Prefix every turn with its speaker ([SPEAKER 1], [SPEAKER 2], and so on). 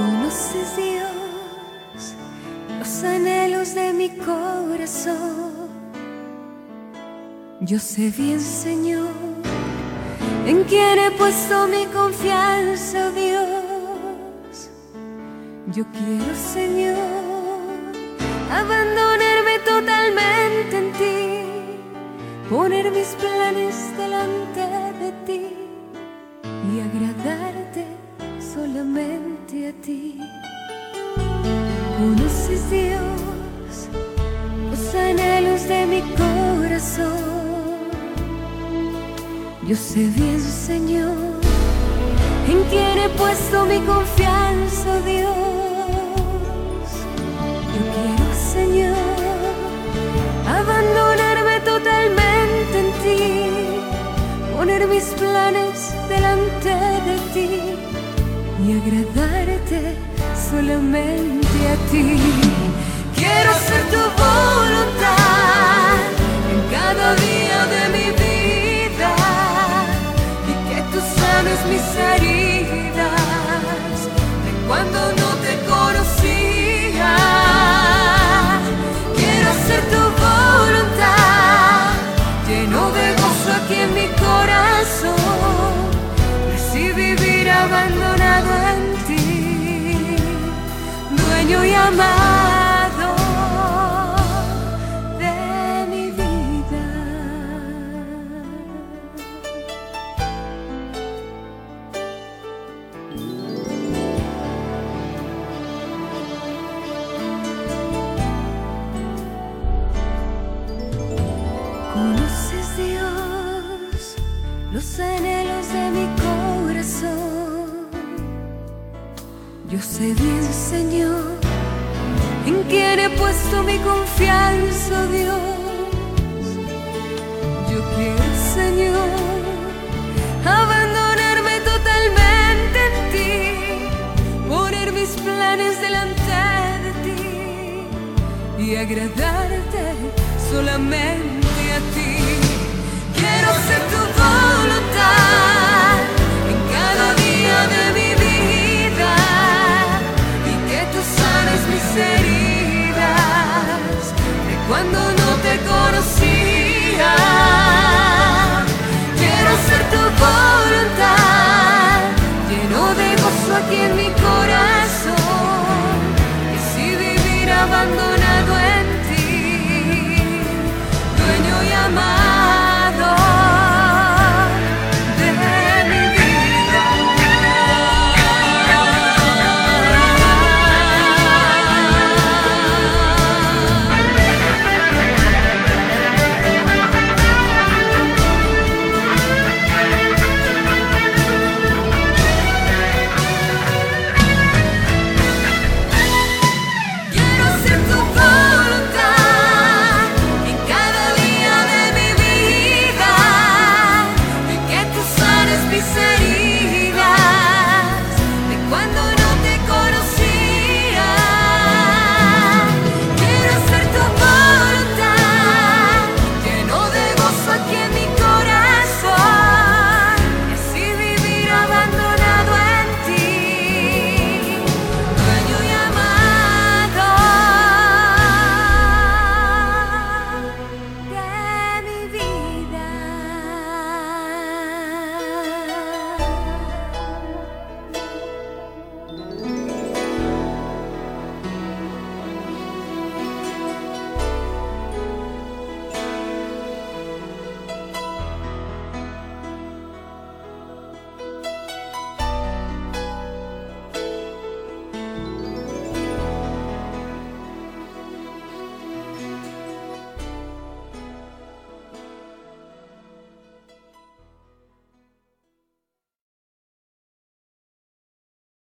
[SPEAKER 1] Conoces, Dios, los anhelos de mi corazón. Yo sé bien, Señor, en quién he puesto mi confianza, oh Dios. Yo quiero, Señor, abandonarme totalmente en ti, poner mis planes delante de ti y agradarte solamente a ti. Conoces, Dios, los anhelos de mi corazón. Yo sé bien, Señor, en quién he puesto mi confianza, oh Dios. Yo quiero, Señor, abandonarme totalmente en ti, poner mis planes delante de ti y agradarte solamente a ti. Quiero hacer tu voluntad en cada día de mi vida y que tú sanes mis heridas de cuando no te conocía. Quiero hacer tu voluntad, lleno de gozo aquí en mi corazón, así vivir abandonado en ti, dueño y amado de mi vida. Conoces, Dios, los anhelos de mi corazón. Yo sé bien, Señor, en quién he puesto mi confianza, oh Dios. Yo quiero, Señor, abandonarme totalmente en ti, poner mis planes delante de ti y agradarte solamente